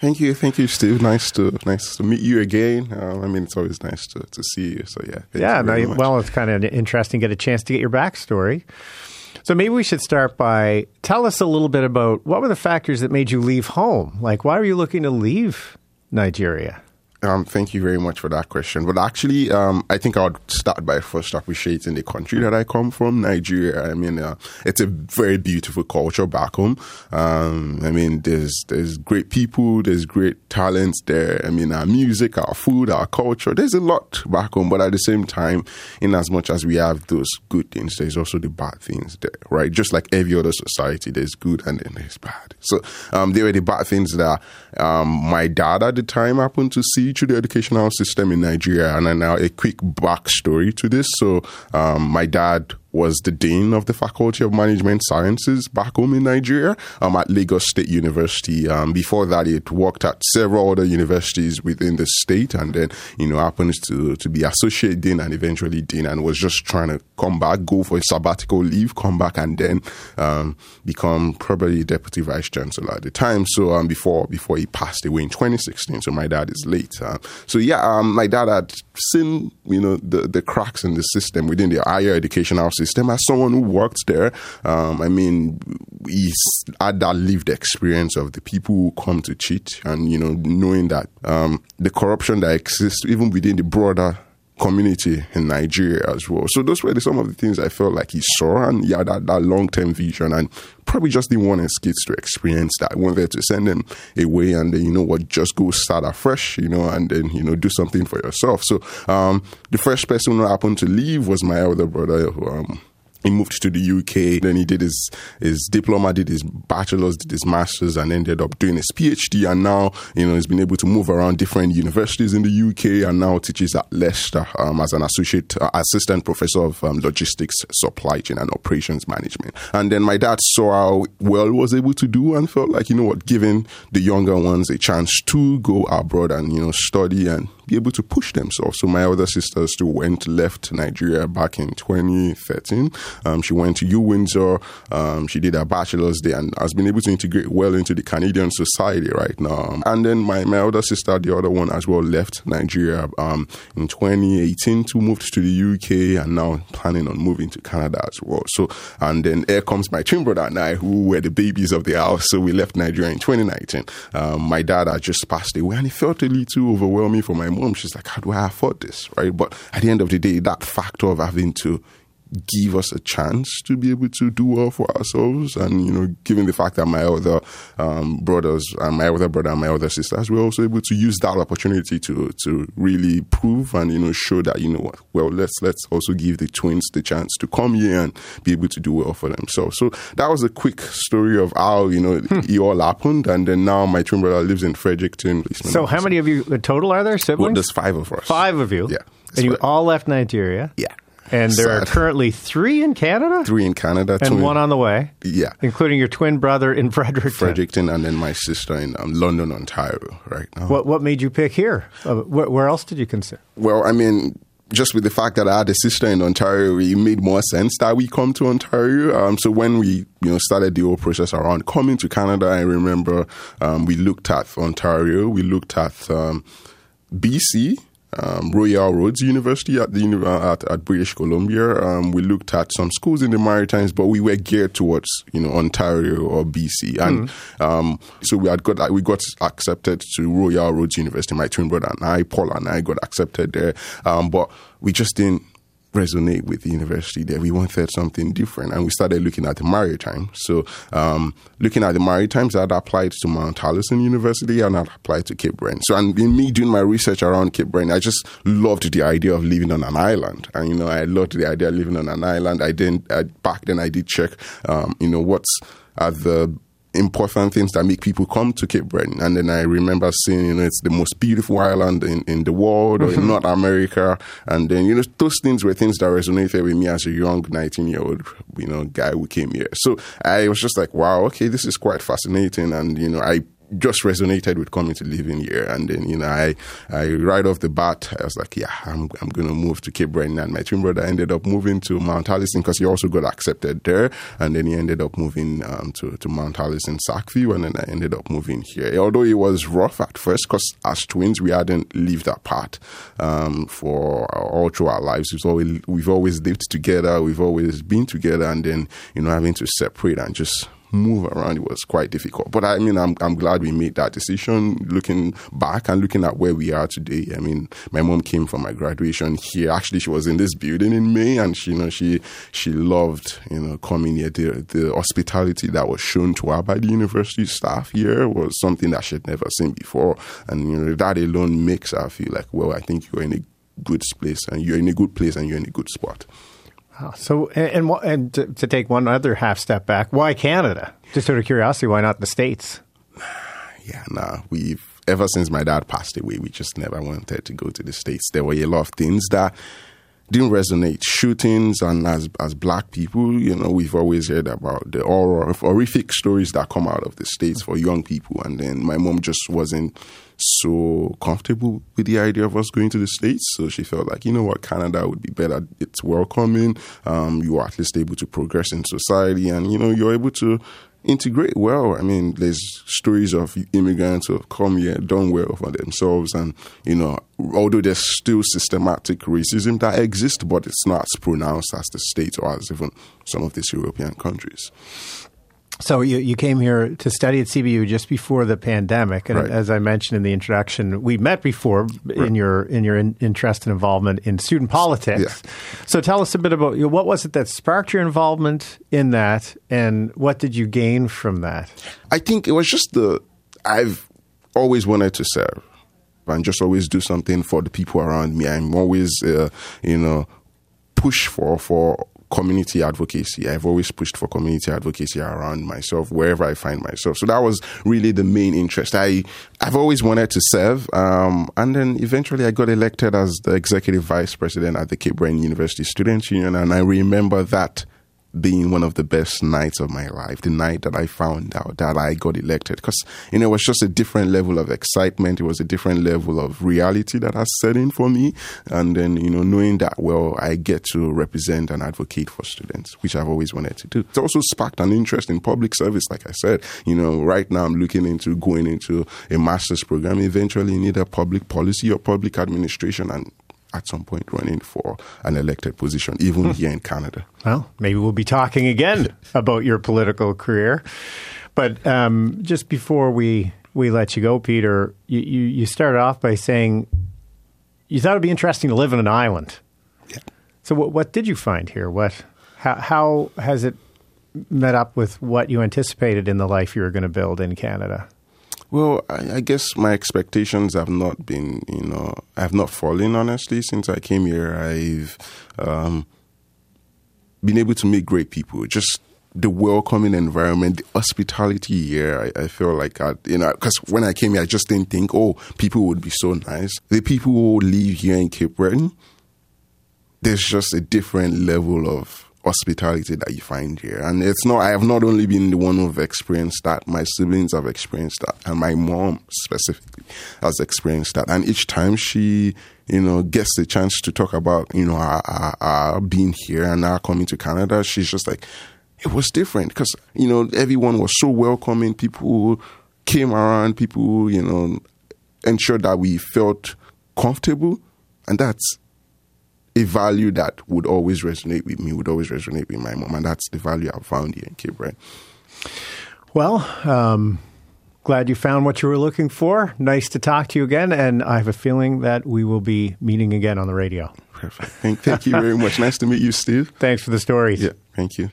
Thank you, Steve. Nice to meet you again. It's always nice to see you. So It's kind of interesting to get a chance to get your backstory. So maybe we should start by tell us a little bit about what were the factors that made you leave home? Like, why were you looking to leave Nigeria? Thank you very much for that question. But actually, I think I would start by first appreciating the country that I come from, Nigeria. It's a very beautiful culture back home. There's great people, there's great talents there. Our music, our food, our culture, there's a lot back home. But at the same time, in as much as we have those good things, there's also the bad things there, right? Just like every other society, there's good and then there's bad. So there were the bad things that my dad at the time happened to see through the educational system in Nigeria. And now a quick backstory to this. So my dad was the dean of the Faculty of Management Sciences back home in Nigeria at Lagos State University. Before that, he worked at several other universities within the state, and then, happens to be associate dean and eventually dean, and was just trying to come back, go for a sabbatical leave, come back, and then become probably deputy vice chancellor at the time. So before he passed away in 2016. So my dad is late. My dad had seen the cracks in the system within the higher educational system. As someone who worked there, he's had that lived experience of the people who come to cheat, and knowing that the corruption that exists even within the broader community in Nigeria as well. So those were some of the things I felt like he saw, and he had that long-term vision, and probably just didn't want his kids to experience that. I wanted to send them away and then, just go start afresh, and then, do something for yourself. So the first person who happened to leave was my elder brother, who he moved to the UK, then he did his diploma, did his bachelor's, did his master's, and ended up doing his PhD. And now, he's been able to move around different universities in the UK, and now teaches at Leicester as an assistant professor of logistics, supply chain, and operations management. And then my dad saw how well he was able to do and felt like, giving the younger ones a chance to go abroad and, study and be able to push themselves. So my other sister still left Nigeria back in 2013. She went to Windsor. She did her bachelor's there and has been able to integrate well into the Canadian society right now. And then my older sister, the other one as well, left Nigeria in 2018 to move to the UK, and now planning on moving to Canada as well. So, and then here comes my twin brother and I, who were the babies of the house. So we left Nigeria in 2019. My dad had just passed away, and it felt a little overwhelming for my mom. She's like, how do I afford this, right? But at the end of the day, that factor of having to give us a chance to be able to do well for ourselves, and given the fact that my other brothers and my other brother and my other sisters were also able to use that opportunity to really prove and show that let's also give the twins the chance to come here and be able to do well for themselves. So that was a quick story of how it all happened, and then now my twin brother lives in Fredericton. So how many of you total are there, siblings? Well, there's 5 of us. 5 of you, yeah, and you all left Nigeria. Yeah. And there are currently 3 in Canada? 3 in Canada. And 1 on the way? Yeah. Including your twin brother in Fredericton, and then my sister in London, Ontario right now. What made you pick here? Where else did you consider? Well, just with the fact that I had a sister in Ontario, it made more sense that we come to Ontario. So when we started the whole process around coming to Canada, I remember we looked at Ontario, we looked at BC, Royal Roads University at British Columbia. We looked at some schools in the Maritimes, but we were geared towards Ontario or BC, and so we got accepted to Royal Roads University. My twin brother and I, Paul and I, got accepted there, but we just didn't resonate with the university there. We wanted something different, and we started looking at the Maritimes. So looking at the Maritimes, I'd applied to Mount Allison University and I'd applied to Cape Breton. So, and in me doing my research around Cape Breton, I just loved the idea of living on an island. And, I loved the idea of living on an island. Back then I did check, what's at the important things that make people come to Cape Breton. And then I remember seeing, it's the most beautiful island in the world or in North America. And then, those things were things that resonated with me as a young 19-year-old, guy who came here. So I was just like, wow, okay, this is quite fascinating. And, I just resonated with coming to live in here. And then, you know, I right off the bat, I was like, yeah, I'm going to move to Cape Breton. And my twin brother ended up moving to Mount Allison because he also got accepted there. And then he ended up moving to Mount Allison, Sackville. And then I ended up moving here. Although it was rough at first because as twins, we hadn't lived apart for all through our lives. We've always lived together. We've always been together. And then, you know, having to separate and just move around, it was quite difficult. But I mean, I'm glad we made that decision. Looking back and looking at where we are today, I mean, my mom came from my graduation here. Actually, she was in this building in May, and she loved, you know, coming here. The hospitality that was shown to her by the university staff here was something that she'd never seen before. And you know, that alone makes her feel like, well, I think you're in a good place, and you're in a good place, and you're in a good spot. So, and to take one other half step back, why Canada? Just out of curiosity, why not the States? Yeah, ever since my dad passed away, we just never wanted to go to the States. There were a lot of things that didn't resonate. Shootings, and as black people, you know, we've always heard about the horrific stories that come out of the States for young people. And then my mom just wasn't so comfortable with the idea of us going to the States. So she felt like, you know what, Canada would be better. It's welcoming. You are at least able to progress in society, and, you know, you're able to integrate well. I mean, there's stories of immigrants who have come here, done well for themselves. And, you know, although there's still systematic racism that exists, but it's not as pronounced as the States or as even some of these European countries. So you came here to study at CBU just before the pandemic, and right. As I mentioned in the introduction, we met before in your interest and involvement in student politics. Yeah. So tell us a bit about what was it that sparked your involvement in that, and what did you gain from that? I think it was just I've always wanted to serve and just always do something for the people around me. I'm always, push for community advocacy. I've always pushed for community advocacy around myself, wherever I find myself. So that was really the main interest. I've always wanted to serve. And then eventually I got elected as the executive vice president at the Cape Breton University Students' Union. And I remember that being one of the best nights of my life, the night that I found out that I got elected. Because, you know, it was just a different level of excitement. It was a different level of reality that has set in for me. And then, you know, knowing that, well, I get to represent and advocate for students, which I've always wanted to do. It also sparked an interest in public service, like I said. You know, right now I'm looking into going into a master's program, eventually in either public policy or public administration, and at some point running for an elected position, even here in Canada. Well, maybe we'll be talking again about your political career. But just before we let you go, Peter, you started off by saying you thought it'd be interesting to live on an island. Yeah. So what did you find here? How has it met up with what you anticipated in the life you were going to build in Canada? Well, I guess my expectations have not been, I have not fallen, honestly. Since I came here, I've been able to meet great people. Just the welcoming environment, the hospitality here, I feel like, because when I came here, I just didn't think, people would be so nice. The people who live here in Cape Breton, there's just a different level of hospitality that you find here. And I have not only been the one who've experienced that, my siblings have experienced that, and my mom specifically has experienced that. And each time she, gets the chance to talk about, our being here and our coming to Canada, she's just like, it was different because, everyone was so welcoming. People came around, people, ensured that we felt comfortable. And that's a value that would always resonate with me, would always resonate with my mom. And that's the value I've found here in Cape Breton. Well, glad you found what you were looking for. Nice to talk to you again. And I have a feeling that we will be meeting again on the radio. Perfect. Thank you very much. Nice to meet you, Steve. Thanks for the stories. Yeah, thank you.